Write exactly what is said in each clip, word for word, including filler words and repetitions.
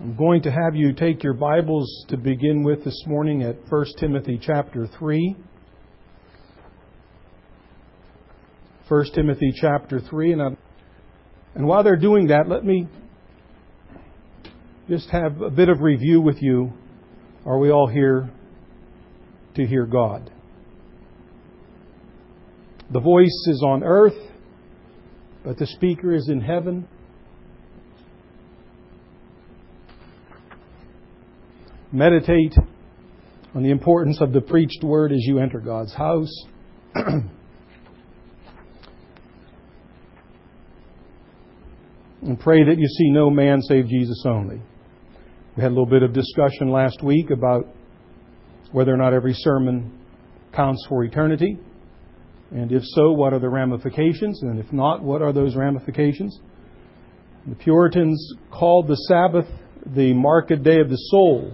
I'm going to have you take your Bibles to begin with this morning at First Timothy chapter three. First Timothy chapter three. And, and while they're doing that, let me just have a bit of review with you. Are we all here to hear God? The voice is on earth, but the speaker is in heaven. Meditate on the importance of the preached word as you enter God's house. And pray that you see no man save Jesus only. We had a little bit of discussion last week about whether or not every sermon counts for eternity. And if so, what are the ramifications? And if not, what are those ramifications? The Puritans called the Sabbath the market day of the soul.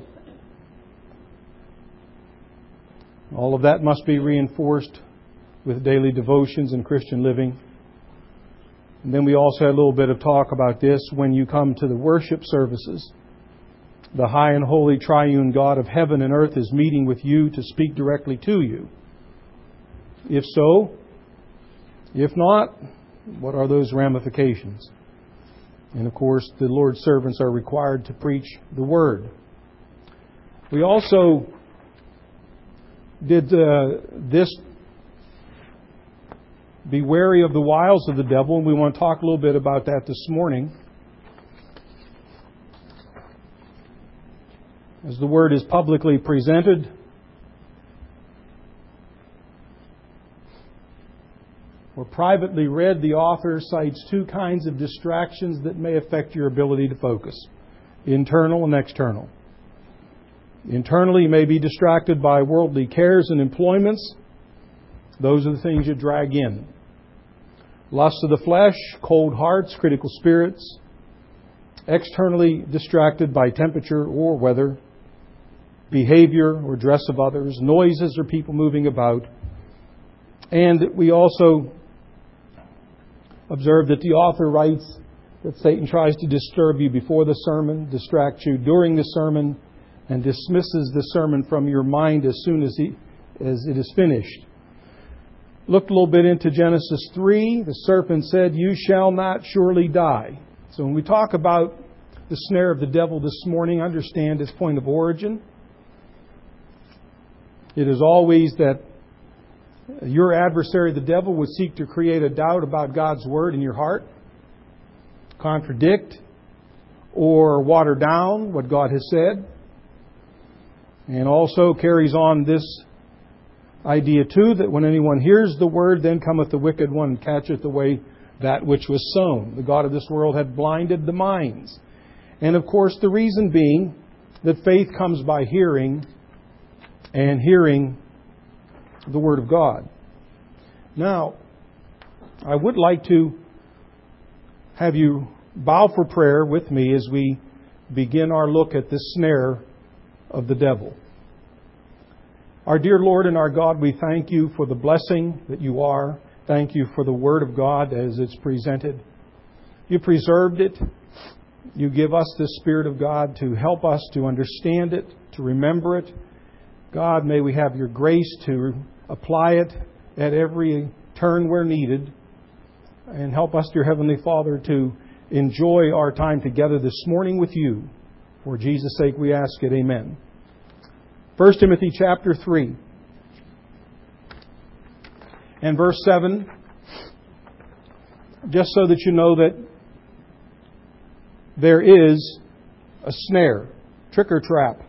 All of that must be reinforced with daily devotions and Christian living. And then we also had a little bit of talk about this. When you come to the worship services, the high and holy triune God of heaven and earth is meeting with you to speak directly to you. If so, if not, what are those ramifications? And of course, the Lord's servants are required to preach the Word. We also did uh, this be wary of the wiles of the devil, and we want to talk a little bit about that this morning. As the Word is publicly presented, or privately read, the author cites two kinds of distractions that may affect your ability to focus: internal and external. Internally, you may be distracted by worldly cares and employments. Those are the things you drag in. Lust of the flesh, cold hearts, critical spirits. Externally distracted by temperature or weather, behavior or dress of others, noises or people moving about. And we also observe that the author writes that Satan tries to disturb you before the sermon, distract you during the sermon, and dismisses the sermon from your mind as soon as, he, as it is finished. Looked a little bit into Genesis three. The serpent said, "You shall not surely die." So when we talk about the snare of the devil this morning, understand its point of origin. It is always that your adversary, the devil, would seek to create a doubt about God's Word in your heart, contradict or water down what God has said. And also carries on this idea too, that when anyone hears the word, then cometh the wicked one and catcheth away that which was sown. The God of this world had blinded the minds. And of course, the reason being that faith comes by hearing, and hearing the Word of God. Now, I would like to have you bow for prayer with me as we begin our look at the snare of the devil. Our dear Lord and our God, we thank you for the blessing that you are. Thank you for the Word of God as it's presented. You preserved it. You give us the Spirit of God to help us to understand it, to remember it. God, may we have your grace to apply it at every turn where needed. And help us, dear Heavenly Father, to enjoy our time together this morning with you. For Jesus' sake we ask it. Amen. First Timothy chapter three and verse seven. Just so that you know that there is a snare, trick or trap.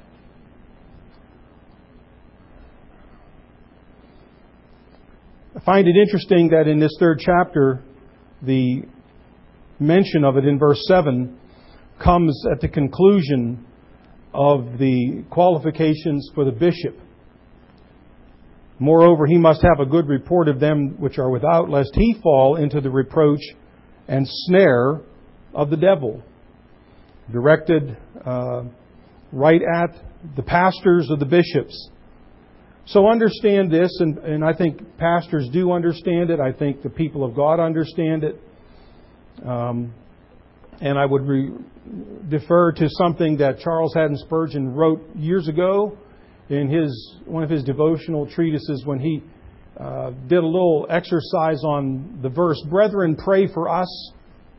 I find it interesting that in this third chapter, the mention of it in verse seven comes at the conclusion of the qualifications for the bishop. Moreover, he must have a good report of them which are without, lest he fall into the reproach and snare of the devil. Directed uh, right at the pastors or the bishops. So understand this, and, and I think pastors do understand it. I think the people of God understand it. Um, And I would re- defer to something that Charles Haddon Spurgeon wrote years ago in his one of his devotional treatises when he uh, did a little exercise on the verse, "Brethren, pray for us,"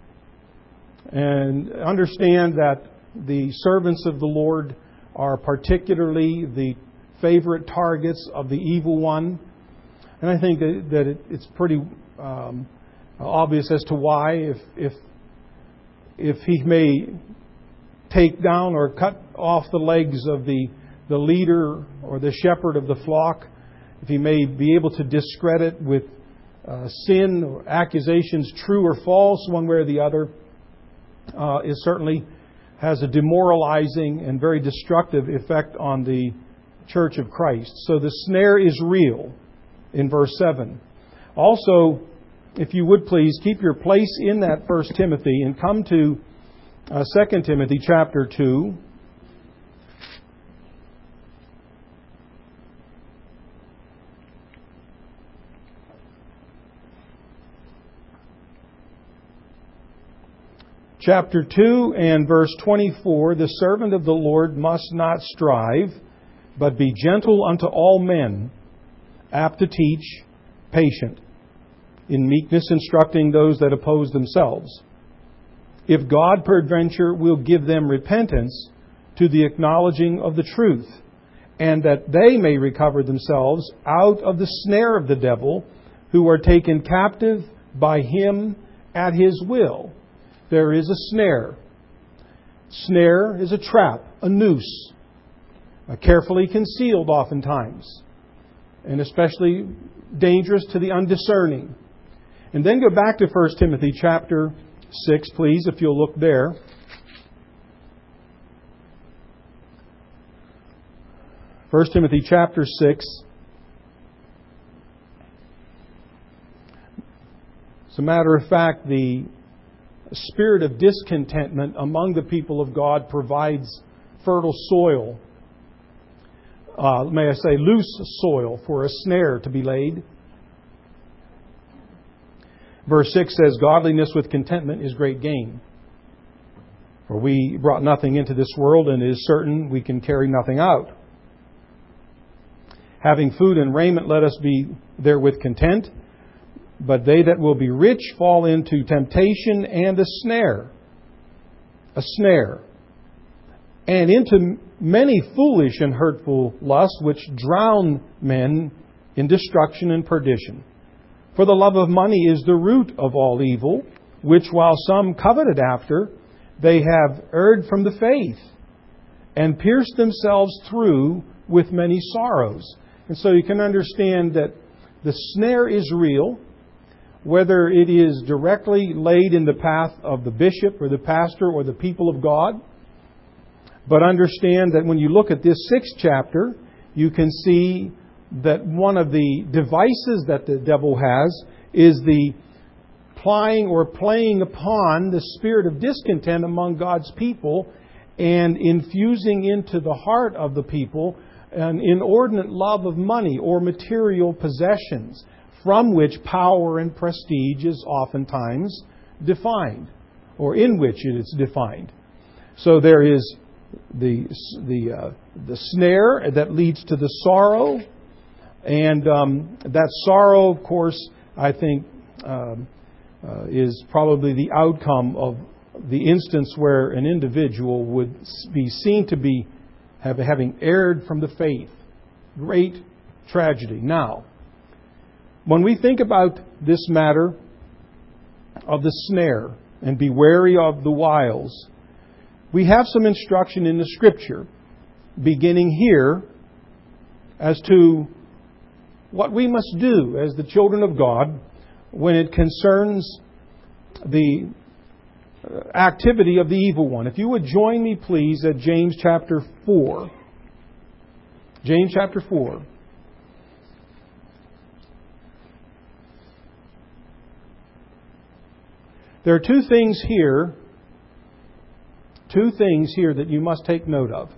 and understand that the servants of the Lord are particularly the favorite targets of the evil one. And I think that, that it, it's pretty um, obvious as to why. If, if if he may take down or cut off the legs of the, the leader or the shepherd of the flock, if he may be able to discredit with uh, sin or accusations, true or false, one way or the other, uh, it certainly has a demoralizing and very destructive effect on the Church of Christ. So the snare is real in verse seven. Also, if you would please keep your place in that First Timothy and come to uh, Second Timothy chapter two. Chapter two and verse twenty-four, "The servant of the Lord must not strive, but be gentle unto all men, apt to teach, patient, in meekness instructing those that oppose themselves. If God peradventure will give them repentance to the acknowledging of the truth, and that they may recover themselves out of the snare of the devil, who are taken captive by him at his will." There is a snare. Snare is a trap, a noose, uh, carefully concealed oftentimes, and especially dangerous to the undiscerning. And then go back to First Timothy chapter six, please, if you'll look there. First Timothy chapter six. As a matter of fact, the spirit of discontentment among the people of God provides fertile soil, uh, may I say loose soil, for a snare to be laid. Verse six says, "Godliness with contentment is great gain. For we brought nothing into this world, and it is certain we can carry nothing out. Having food and raiment, let us be therewith content. But they that will be rich fall into temptation and a snare, a snare, and into many foolish and hurtful lusts, which drown men in destruction and perdition. For the love of money is the root of all evil, which while some coveted after, they have erred from the faith, and pierced themselves through with many sorrows." And so you can understand that the snare is real, whether it is directly laid in the path of the bishop or the pastor or the people of God. But understand that when you look at this sixth chapter, you can see that one of the devices that the devil has is the plying or playing upon the spirit of discontent among God's people and infusing into the heart of the people an inordinate love of money or material possessions, from which power and prestige is oftentimes defined, or in which it is defined. So there is the the uh, the snare that leads to the sorrow, and um, that sorrow, of course, I think um, uh, is probably the outcome of the instance where an individual would be seen to be have, having erred from the faith. Great tragedy. Now, when we think about this matter of the snare and be wary of the wiles, we have some instruction in the Scripture, beginning here, as to what we must do as the children of God when it concerns the activity of the evil one. If you would join me, please, at James chapter four. James chapter four. There are two things here, two things here that you must take note of.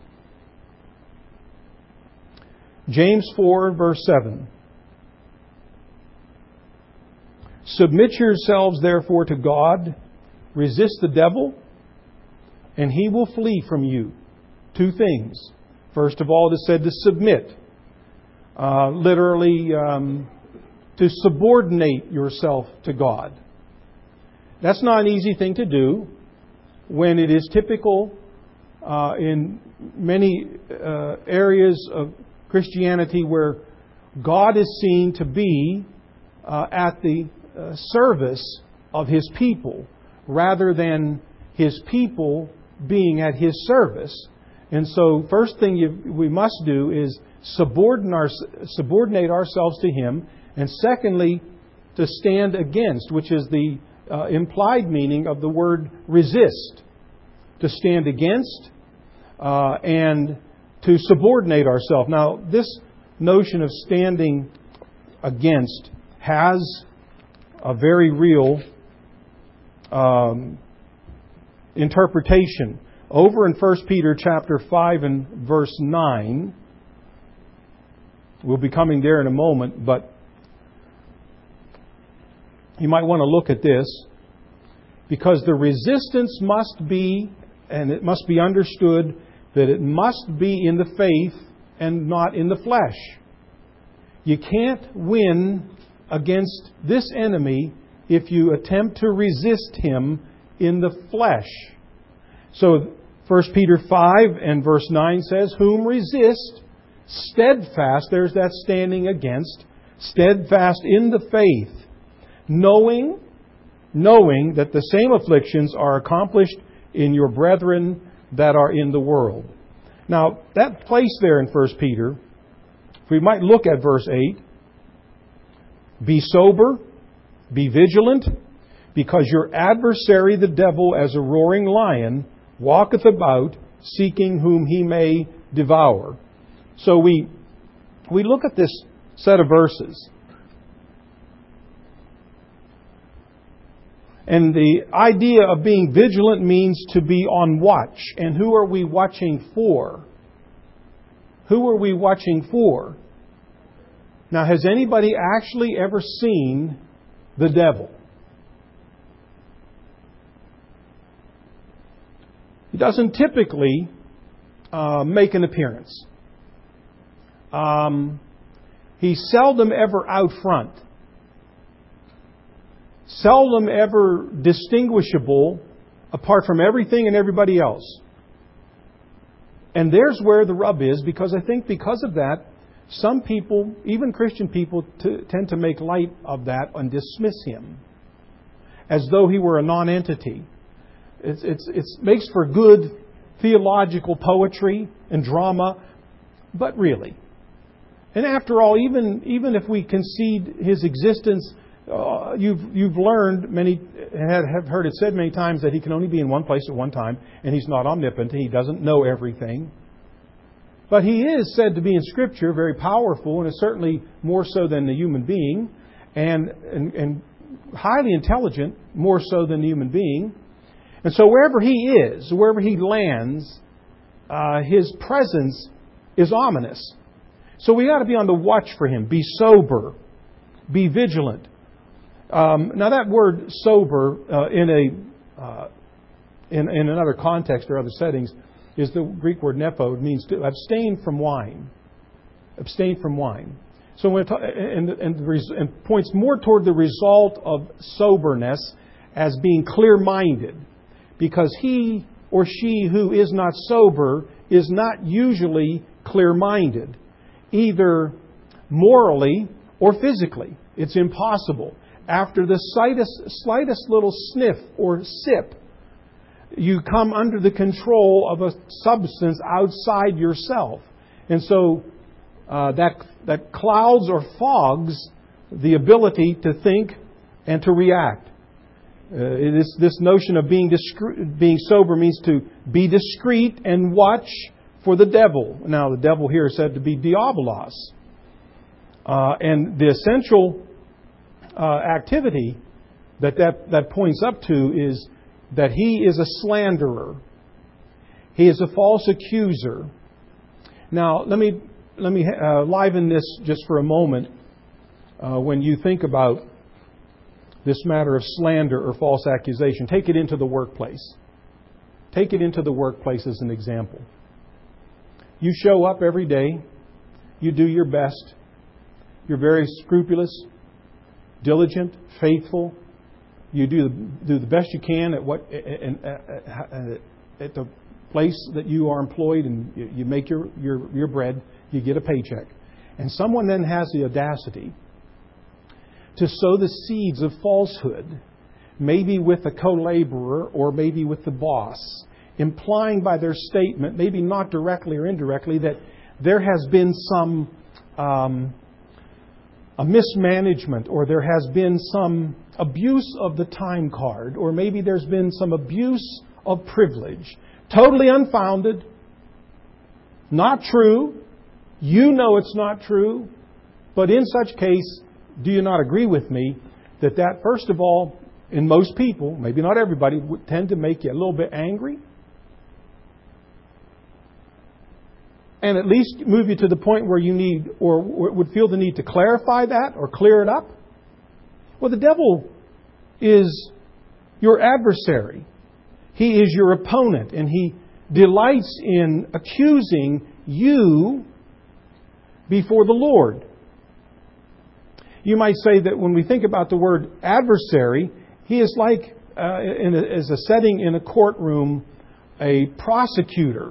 James four, verse seven. "Submit yourselves therefore to God. resist the devil, and he will flee from you. Two things. First of all, it is said to submit. Uh, literally, um, to subordinate yourself to God. That's not an easy thing to do when it is typical uh, in many uh, areas of Christianity where God is seen to be uh, at the uh, service of His people rather than His people being at His service. And so, first thing you, we must do is subordinate, our, subordinate ourselves to Him, and secondly, to stand against, which is the uh, implied meaning of the word resist. To stand against uh, and to subordinate ourselves. Now, this notion of standing against has a very real um, interpretation. Over in First Peter chapter five and verse nine, we'll be coming there in a moment, but you might want to look at this, because the resistance must be, and it must be understood, that it must be in the faith and not in the flesh. You can't win against this enemy if you attempt to resist him in the flesh. So First Peter five and verse nine says, "Whom resist steadfast," there's that standing against, "steadfast in the faith, knowing, knowing that the same afflictions are accomplished in your brethren that are in the world." Now, that place there in First Peter, we might look at verse eight. "Be sober, be vigilant, because your adversary the devil, as a roaring lion, walketh about, seeking whom he may devour." So we we look at this set of verses. And the idea of being vigilant means to be on watch. And who are we watching for? Who are we watching for? Now, has anybody actually ever seen the devil? He doesn't typically uh, make an appearance. Um, he's seldom ever out front. Seldom ever distinguishable apart from everything and everybody else. And there's where the rub is, because I think because of that, some people, even Christian people, t- tend to make light of that and dismiss him as though he were a non-entity. It's, it's, it makes for good theological poetry and drama, but really. And after all, even even if we concede his existence, uh, you've you've learned many, have heard it said many times that he can only be in one place at one time, and he's not omnipotent. He doesn't know everything. But he is said to be in Scripture very powerful, and is certainly more so than the human being, and and, and highly intelligent, more so than the human being. And so wherever he is, wherever he lands, uh, his presence is ominous. So we got to be on the watch for him. Be sober. Be vigilant. Um, now that word sober uh, in a uh, in, in another context or other settings is the Greek word nepo. It means to abstain from wine. Abstain from wine. So when it ta- and, and, and points more toward the result of soberness as being clear-minded. Because he or she who is not sober is not usually clear-minded, either morally or physically. It's impossible. After the slightest, slightest little sniff or sip, you come under the control of a substance outside yourself. And so uh, that, that clouds or fogs the ability to think and to react. Uh, it is this notion of being discre- being sober means to be discreet and watch for the devil. Now, the devil here is said to be diabolos. Uh, and the essential uh, activity that, that that points up to is that he is a slanderer. He is a false accuser. Now, let me let me uh, liven this just for a moment. Uh, when you think about this matter of slander or false accusation. Take it into the workplace. Take it into the workplace as an example. You show up every day. You do your best. You're very scrupulous, diligent, faithful. You do do the best you can at what at the place that you are employed, and you make your your your bread. You get a paycheck, and someone then has the audacity to sow the seeds of falsehood, maybe with a co-laborer or maybe with the boss, implying by their statement, maybe not directly or indirectly, that there has been some um, a mismanagement, or there has been some abuse of the time card, or maybe there's been some abuse of privilege. Totally unfounded, not true. You know it's not true, but in such case, do you not agree with me that that, first of all, in most people, maybe not everybody, would tend to make you a little bit angry? And at least move you to the point where you need, or would feel the need to clarify that or clear it up? Well, the devil is your adversary. He is your opponent, and he delights in accusing you before the Lord. You might say that when we think about the word adversary, he is like, uh, in a, as a setting in a courtroom, a prosecutor.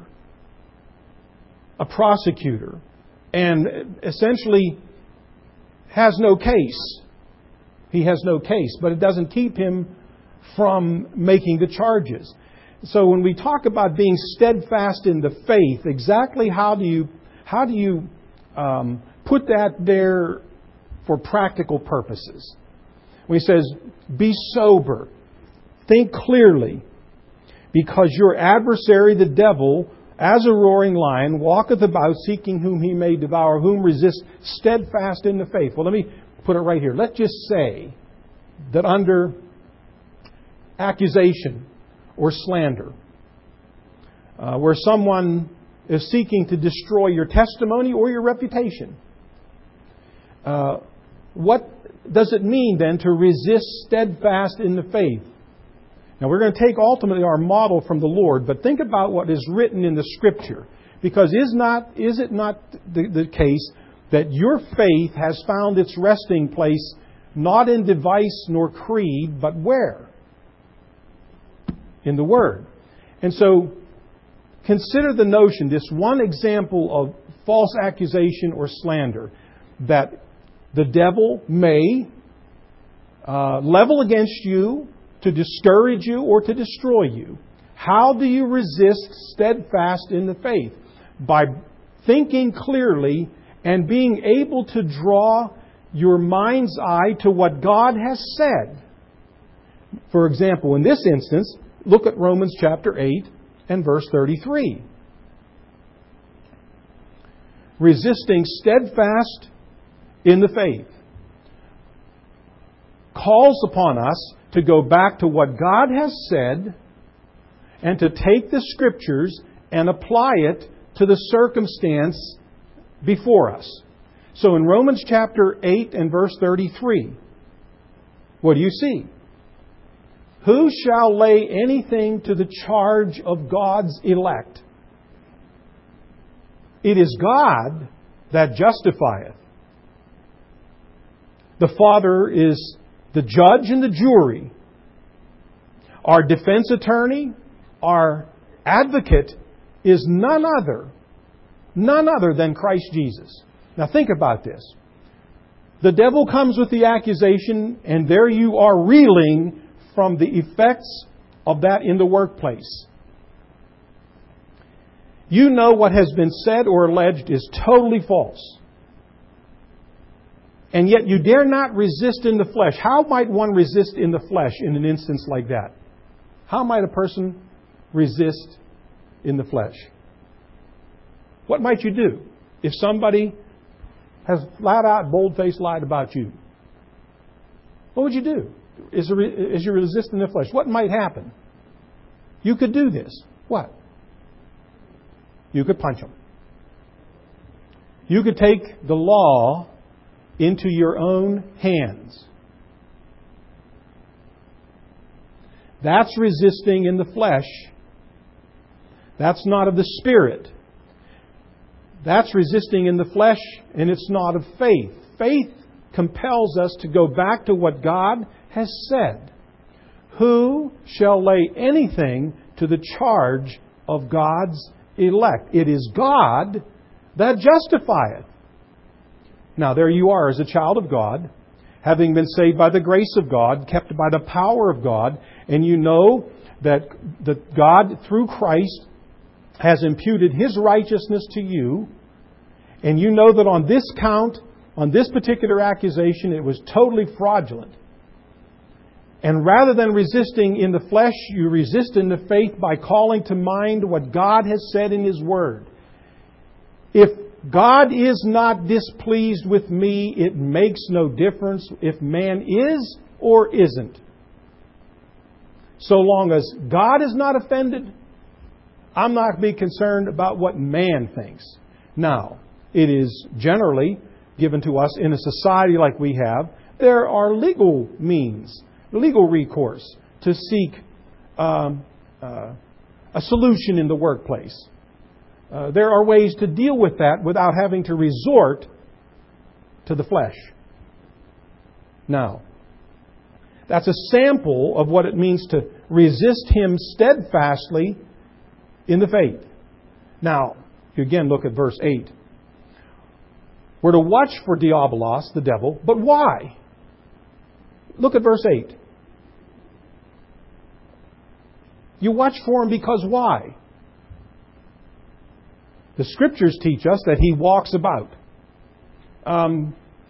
A prosecutor. And essentially has no case. He has no case, but it doesn't keep him from making the charges. So when we talk about being steadfast in the faith, exactly how do you how do you um, put that there for practical purposes? When he says, be sober, think clearly, because your adversary, the devil, as a roaring lion, walketh about seeking whom he may devour, whom resist steadfast in the faith. Well, let me put it right here. Let's just say that under accusation or slander, uh, where someone is seeking to destroy your testimony or your reputation, uh, what does it mean then to resist steadfast in the faith? Now, we're going to take ultimately our model from the Lord, but think about what is written in the Scripture. Because is not is it not the, the case that your faith has found its resting place not in device nor creed, but where? In the Word. And so, consider the notion, this one example of false accusation or slander, that the devil may uh, level against you to discourage you or to destroy you. How do you resist steadfast in the faith? By thinking clearly and being able to draw your mind's eye to what God has said. For example, in this instance, look at Romans chapter eight and verse thirty-three. Resisting steadfast in the faith calls upon us to go back to what God has said and to take the Scriptures and apply it to the circumstance before us. So in Romans chapter eight and verse thirty-three, what do you see? Who shall lay anything to the charge of God's elect? It is God that justifieth. The Father is the judge and the jury. Our defense attorney, our advocate, is none other, none other than Christ Jesus. Now think about this. The devil comes with the accusation, and there you are reeling from the effects of that in the workplace. You know what has been said or alleged is totally false. And yet you dare not resist in the flesh. How might one resist in the flesh in an instance like that? How might a person resist in the flesh? What might you do if somebody has flat out, bold-faced lied about you? What would you do? Is you resist in the flesh? What might happen? You could do this. What? You could punch them. You could take the law into your own hands. That's resisting in the flesh. That's not of the Spirit. That's resisting in the flesh, and it's not of faith. Faith compels us to go back to what God has said. Who shall lay anything to the charge of God's elect? It is God that justifieth. Now there you are as a child of God, having been saved by the grace of God, kept by the power of God, and you know that, that God, through Christ, has imputed His righteousness to you, and you know that on this count, on this particular accusation, it was totally fraudulent. And rather than resisting in the flesh, you resist in the faith by calling to mind what God has said in His Word. If God is not displeased with me, it makes no difference if man is or isn't. So long as God is not offended, I'm not going to be concerned about what man thinks. Now, it is generally given to us in a society like we have, there are legal means, legal recourse to seek um, uh, a solution in the workplace. Uh, there are ways to deal with that without having to resort to the flesh. Now, that's a sample of what it means to resist Him steadfastly in the faith. Now, you again look at verse eight. We're to watch for Diabolos, the devil, but why? Look at verse eight. You watch for him because why? The Scriptures teach us that he walks about. Um,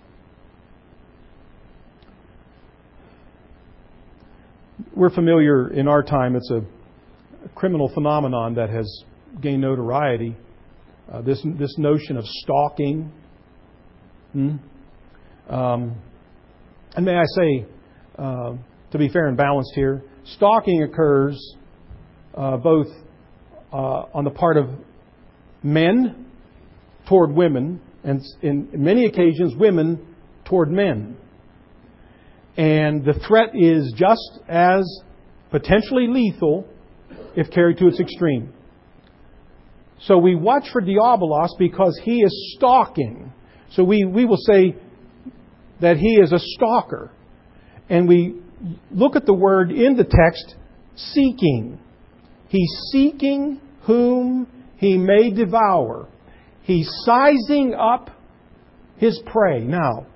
we're familiar in our time, it's a criminal phenomenon that has gained notoriety. Uh, this, this notion of stalking. Hmm? Um, and may I say, uh, to be fair and balanced here, stalking occurs uh, both uh, on the part of men toward women, and in many occasions women toward men. And the threat is just as potentially lethal if carried to its extreme. So we watch for Diabolos because he is stalking. So we, we will say that he is a stalker. And we look at the word in the text, seeking. He's seeking whom he may devour. He's sizing up his prey. Now,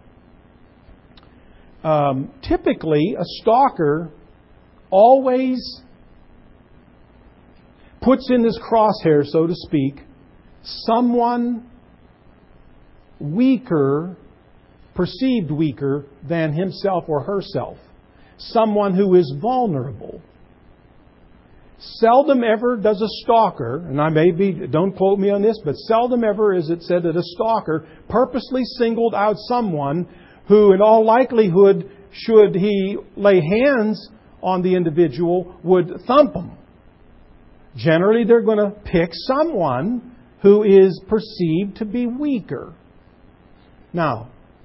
um, typically a stalker always puts in this crosshair, so to speak, someone weaker, perceived weaker than himself or herself. Someone who is vulnerable. Seldom ever does a stalker, and I may be, don't quote me on this, but seldom ever is it said that a stalker purposely singled out someone who in all likelihood, should he lay hands on the individual, would thump them. Generally, they're going to pick someone who is perceived to be weaker. Now,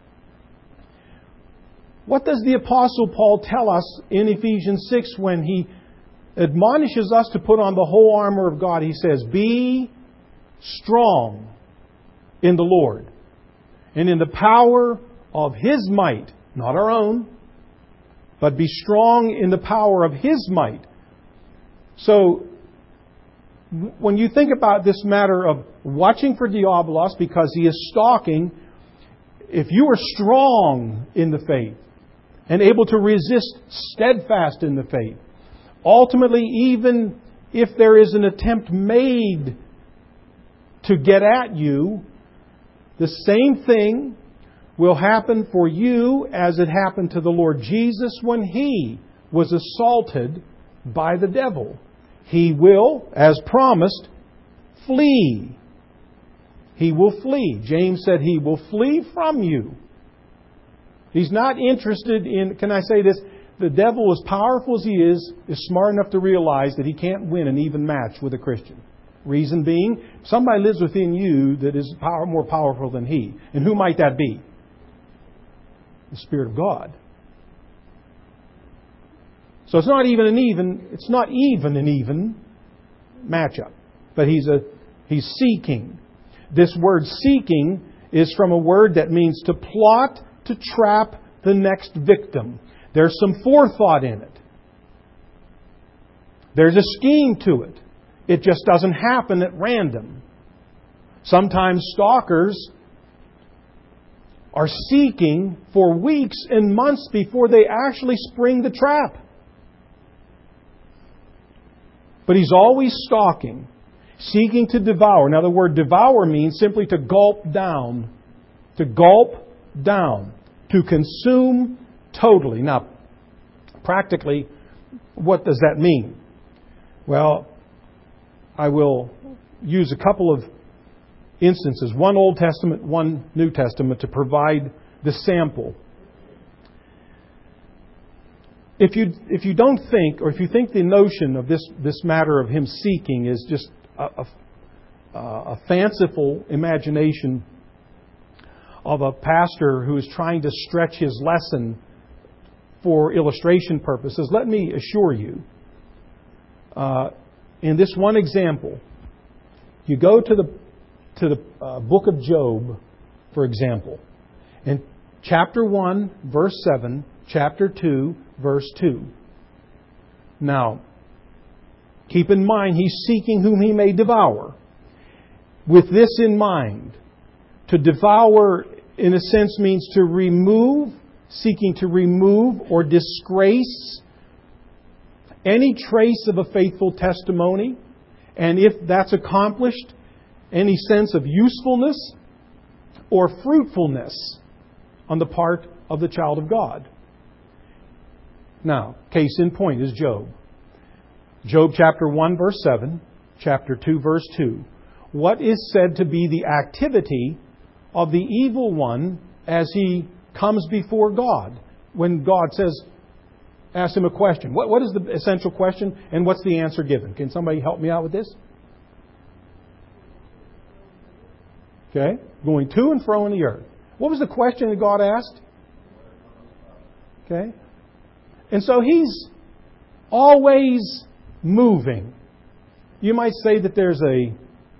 what does the Apostle Paul tell us in Ephesians six when he admonishes us to put on the whole armor of God? He says, be strong in the Lord and in the power of His might, not our own, but be strong in the power of His might. So, when you think about this matter of watching for Diabolos because he is stalking, if you are strong in the faith and able to resist steadfast in the faith, ultimately, even if there is an attempt made to get at you, the same thing will happen for you as it happened to the Lord Jesus when He was assaulted by the devil. He will, as promised, flee. He will flee. James said He will flee from you. He's not interested in, can I say this? The devil, as powerful as he is, is smart enough to realize that he can't win an even match with a Christian. Reason being, somebody lives within you that is power, more powerful than he. And who might that be? The Spirit of God. So it's not even an even, it's not even an even matchup. But he's a he's seeking. This word seeking is from a word that means to plot, to trap the next victim. There's some forethought in it. There's a scheme to it. It just doesn't happen at random. Sometimes stalkers are seeking for weeks and months before they actually spring the trap. But he's always stalking, seeking to devour. Now the word devour means simply to gulp down. To gulp down. To consume totally. Now, practically, what does that mean? Well, I will use a couple of instances, one Old Testament, one New Testament, to provide the sample. If you if you don't think, or if you think the notion of this, this matter of him seeking is just a, a, a fanciful imagination of a pastor who is trying to stretch his lesson for illustration purposes, let me assure you, uh, in this one example, you go to the to the uh, book of Job, for example, in chapter one, verse seven, chapter two, verse two. Now, keep in mind, he's seeking whom he may devour. With this in mind, to devour, in a sense, means to remove, seeking to remove or disgrace any trace of a faithful testimony. And if that's accomplished, any sense of usefulness or fruitfulness on the part of the child of God. Now, case in point is Job. Job chapter one, verse seven, chapter two, verse two. What is said to be the activity of the evil one as he comes before God? When God says, ask him a question. What, what is the essential question and what's the answer given? Can somebody help me out with this? Okay. Going to and fro in the earth. What was the question that God asked? Okay. And so he's always moving. You might say that there's a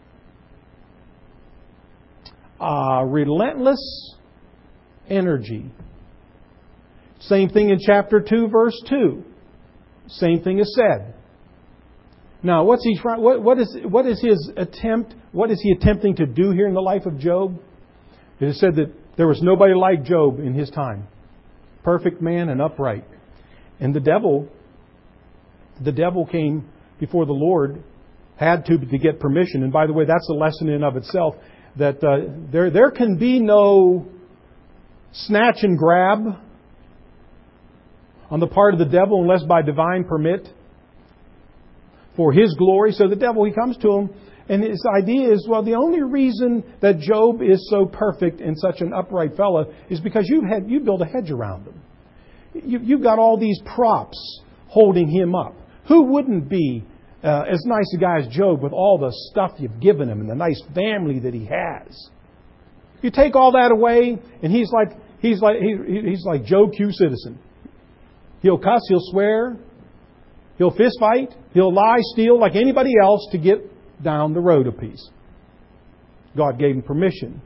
uh, relentless energy. Same thing in chapter two, verse two. Same thing is said. Now, what's he trying? What, what is what is his attempt? What is he attempting to do here in the life of Job? It is said that there was nobody like Job in his time, perfect man and upright. And the devil, the devil came before the Lord, had to to get permission. And by the way, that's a lesson in of itself, that uh, there there can be no snatch and grab on the part of the devil unless by divine permit for his glory. So the devil, he comes to him, and his idea is, well, the only reason that Job is so perfect and such an upright fellow is because you had you built a hedge around him. You, you've got all these props holding him up. Who wouldn't be uh, as nice a guy as Job with all the stuff you've given him and the nice family that he has? You take all that away, and he's like he's like he, he's like Joe Q. Citizen. He'll cuss, he'll swear, he'll fist fight, he'll lie, steal like anybody else to get down the road a piece. God gave him permission.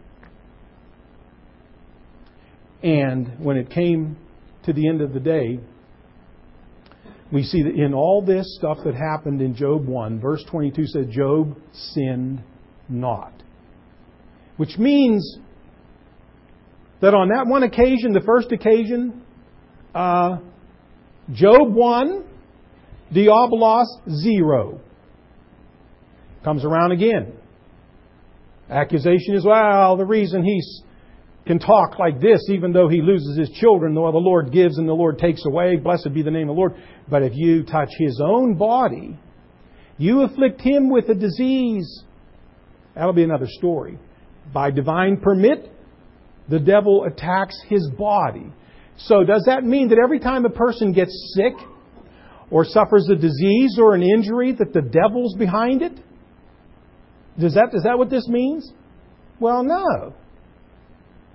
And when it came to the end of the day, we see that in all this stuff that happened in Job one, verse twenty-two said, Job sinned not. Which means that on that one occasion, the first occasion, uh, Job one, Diabolos zero. Comes around again. Accusation is, well, the reason he can talk like this, even though he loses his children, the Lord gives and the Lord takes away, blessed be the name of the Lord. But if you touch his own body, you afflict him with a disease. That'll be another story. By divine permit, the devil attacks his body. So does that mean that every time a person gets sick or suffers a disease or an injury that the devil's behind it? Does that, is that what this means? Well, no.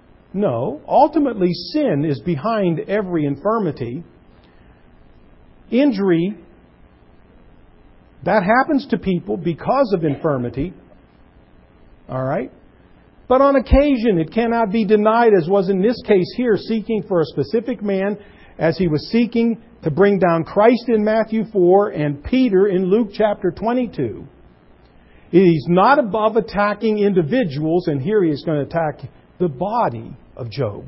No. Ultimately, sin is behind every infirmity injury, that happens to people because of infirmity. All right? But on occasion, it cannot be denied, as was in this case here, seeking for a specific man, as he was seeking to bring down Christ in Matthew four and Peter in Luke chapter twenty-two. He's not above attacking individuals, and here he is going to attack the body of Job.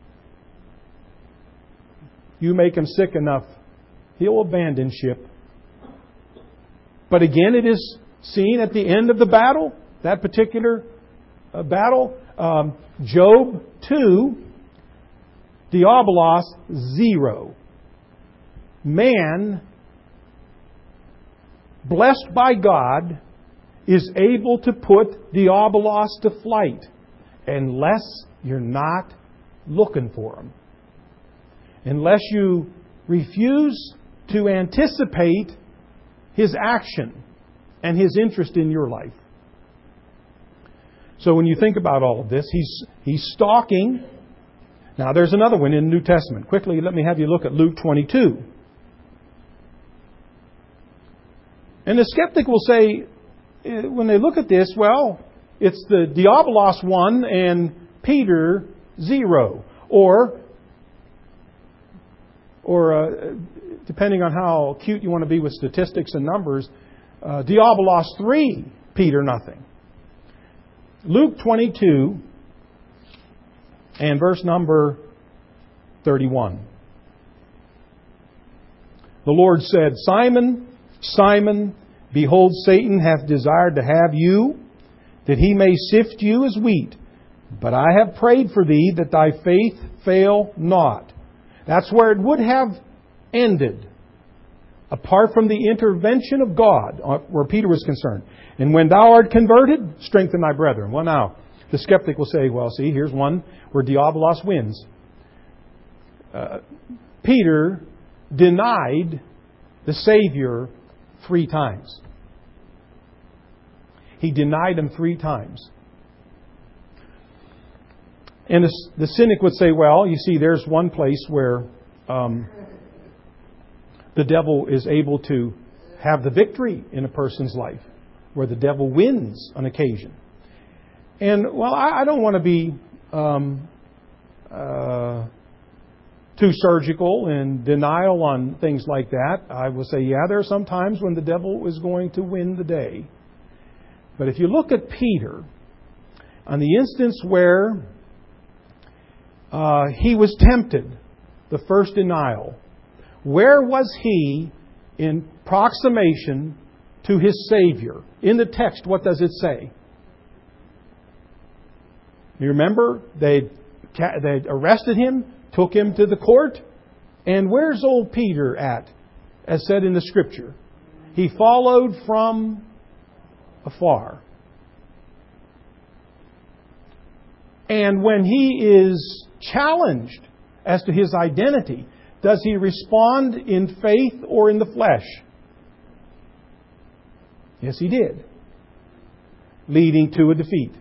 You make him sick enough, he'll abandon ship. But again, it is seen at the end of the battle, that particular uh, battle, um, Job two, Diabolos zero. Man, blessed by God, is able to put Diabolos to flight unless you're not looking for him. Unless you refuse to anticipate his action and his interest in your life. So when you think about all of this, he's he's stalking. Now there's another one in the New Testament. Quickly, let me have you look at Luke twenty-two. And the skeptic will say, when they look at this, well, it's the Diabolos one and Peter zero. Or, or uh, depending on how cute you want to be with statistics and numbers, uh, Diabolos three, Peter nothing. Luke twenty-two and verse number thirty-one. The Lord said, Simon, Simon, behold, Satan hath desired to have you, that he may sift you as wheat. But I have prayed for thee, that thy faith fail not. That's where it would have ended, apart from the intervention of God, where Peter was concerned. And when thou art converted, strengthen thy brethren. Well, now, the skeptic will say, well, see, here's one where Diabolos wins. Uh, Peter denied the Savior three times. He denied him three times. And the, the cynic would say, well, you see, there's one place where um, the devil is able to have the victory in a person's life, where the devil wins on occasion. And, well, I, I don't want to be um, uh, too surgical in denial on things like that. I will say, yeah, there are some times when the devil is going to win the day. But if you look at Peter, on the instance where uh, he was tempted, the first denial, where was he in proximation to his Savior? In the text, what does it say? You remember, they they arrested him, took him to the court, and where's old Peter at? As said in the Scripture, he followed from afar. And when he is challenged as to his identity, does he respond in faith or in the flesh? Yes, he did. Leading to a defeat.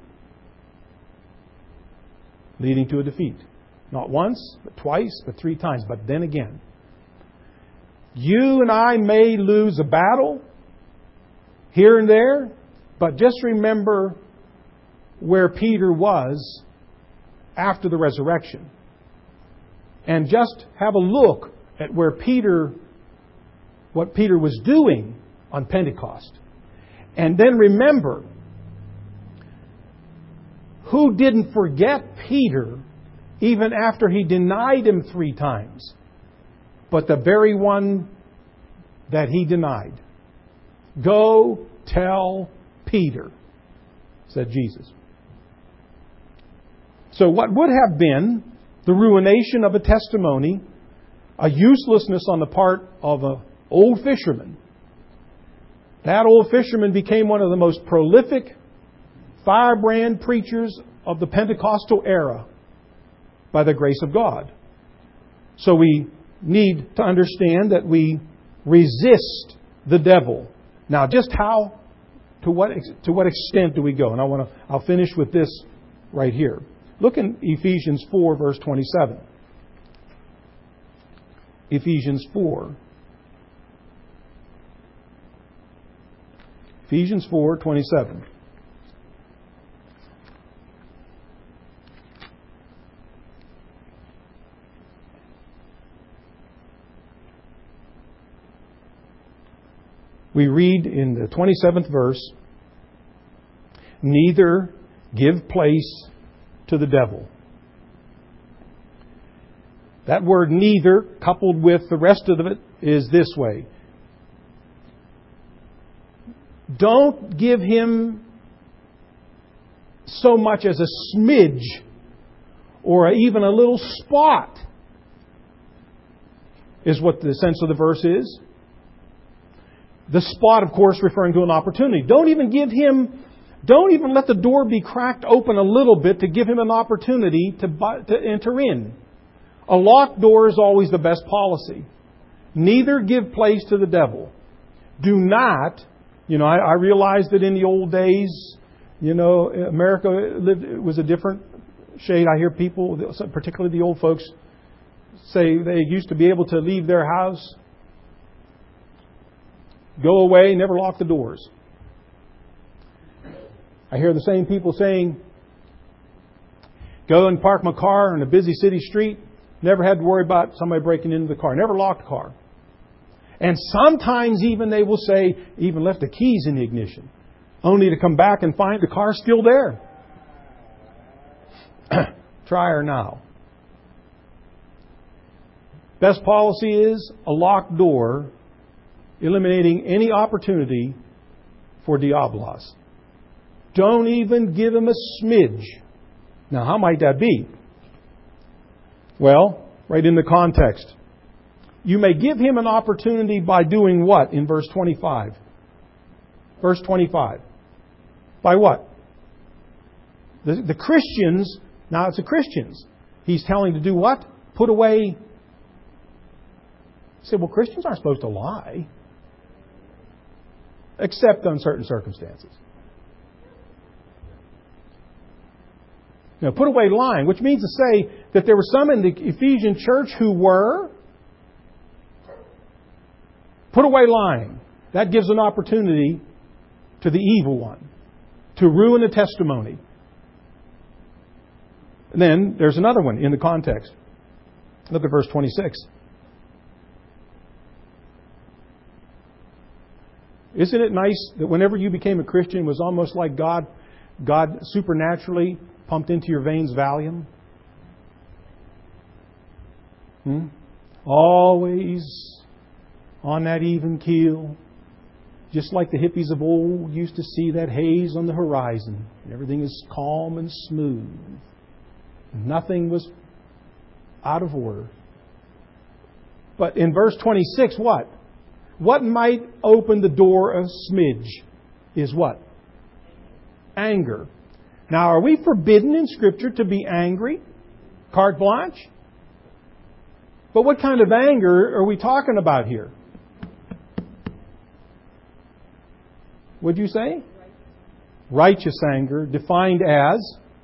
Leading to a defeat. Not once, but twice, but three times. But then again, you and I may lose a battle here and there, but just remember where Peter was after the resurrection. And just have a look at where Peter, what Peter was doing on Pentecost. And then remember, who didn't forget Peter even after he denied him three times? But the very one that he denied. Go tell Peter, said Jesus. So what would have been the ruination of a testimony, a uselessness on the part of an old fisherman, that old fisherman became one of the most prolific firebrand preachers of the Pentecostal era by the grace of God. So we need to understand that we resist the devil. Now, just how, to what to what extent do we go? And I want to. I'll finish with this right here. Look in Ephesians four, verse twenty-seven. Ephesians four Ephesians four twenty-seven. We read in the twenty-seventh verse, neither give place to the devil. That word neither, coupled with the rest of it, is this way. Don't give him so much as a smidge or even a little spot, is what the sense of the verse is. The spot, of course, referring to an opportunity. Don't even give him, don't even let the door be cracked open a little bit to give him an opportunity to, to enter in. A locked door is always the best policy. Neither give place to the devil. Do not, you know, I, I realized that in the old days, you know, America lived, it was a different shade. I hear people, particularly the old folks, say they used to be able to leave their house, go away, never lock the doors. I hear the same people saying, go and park my car in a busy city street. Never had to worry about somebody breaking into the car. Never locked the car. And sometimes even they will say, even left the keys in the ignition, only to come back and find the car still there. Try her now. Best policy is a locked door, eliminating any opportunity for diablos. Don't even give him a smidge. Now, how might that be? Well, right in the context. You may give him an opportunity by doing what in verse twenty-five? Verse twenty-five. By what? The, the Christians, now it's the Christians. He's telling to do what? Put away. You say, well, Christians aren't supposed to lie. Except on certain circumstances. Now, put away lying, which means to say that there were some in the Ephesian church who were. Put away lying. That gives an opportunity to the evil one to ruin the testimony. And then there's another one in the context. Look at verse twenty-six. Isn't it nice that whenever you became a Christian, it was almost like God, God supernaturally pumped into your veins Valium? Hmm? Always on that even keel. Just like the hippies of old used to see that haze on the horizon. Everything is calm and smooth. Nothing was out of order. But in verse twenty-six, what? What might open the door a smidge is what? Anger. Now, are we forbidden in Scripture to be angry? Carte blanche? But what kind of anger are we talking about here? What did you say? Righteous anger, defined as?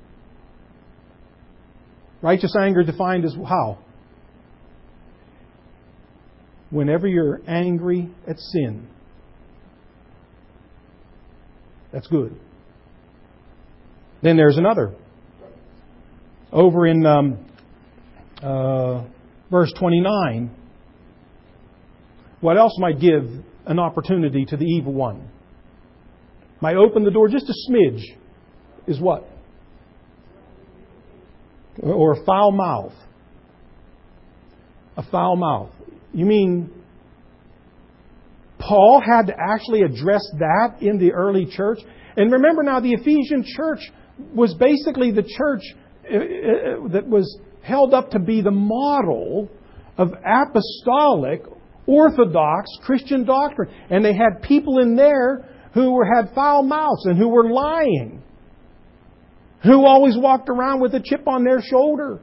Righteous anger defined as how? Whenever you're angry at sin. That's good. Then there's another. Over in um, uh, verse twenty-nine. What else might give an opportunity to the evil one? Might open the door just a smidge. Is what? Or a foul mouth. A foul mouth. You mean Paul had to actually address that in the early church? And remember now, the Ephesian church was basically the church that was held up to be the model of apostolic, orthodox Christian doctrine. And they had people in there who were, had foul mouths and who were lying. Who always walked around with a chip on their shoulder.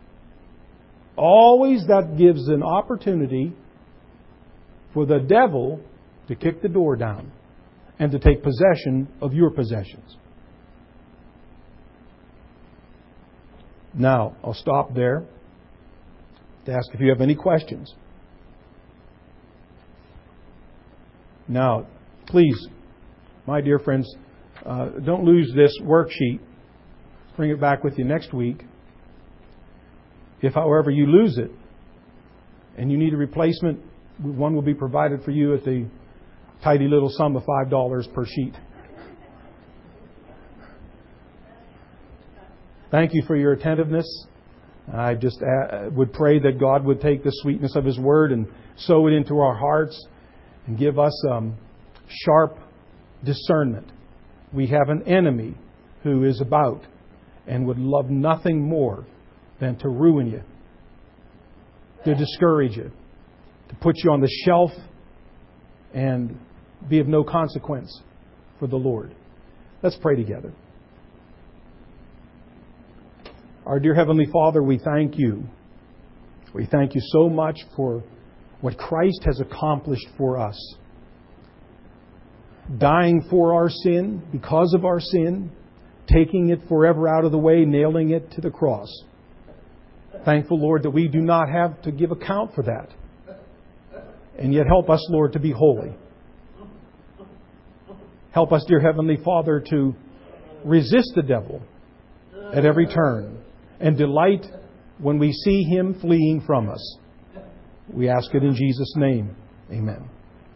Always that gives an opportunity for the devil to kick the door down and to take possession of your possessions. Now, I'll stop there to ask if you have any questions. Now, please My dear friends, uh, don't lose this worksheet. Bring it back with you next week. If, however, you lose it and you need a replacement, one will be provided for you at the tidy little sum of five dollars per sheet. Thank you for your attentiveness. I just would pray that God would take the sweetness of His Word and sow it into our hearts and give us um, sharp discernment. We have an enemy who is about and would love nothing more than to ruin you, to discourage you, to put you on the shelf and be of no consequence for the Lord. Let's pray together. Our dear Heavenly Father, we thank You. We thank You so much for what Christ has accomplished for us. Dying for our sin, because of our sin, taking it forever out of the way, nailing it to the cross. Thankful, Lord, that we do not have to give account for that. And yet help us, Lord, to be holy. Help us, dear Heavenly Father, to resist the devil at every turn and delight when we see him fleeing from us. We ask it in Jesus' name. Amen.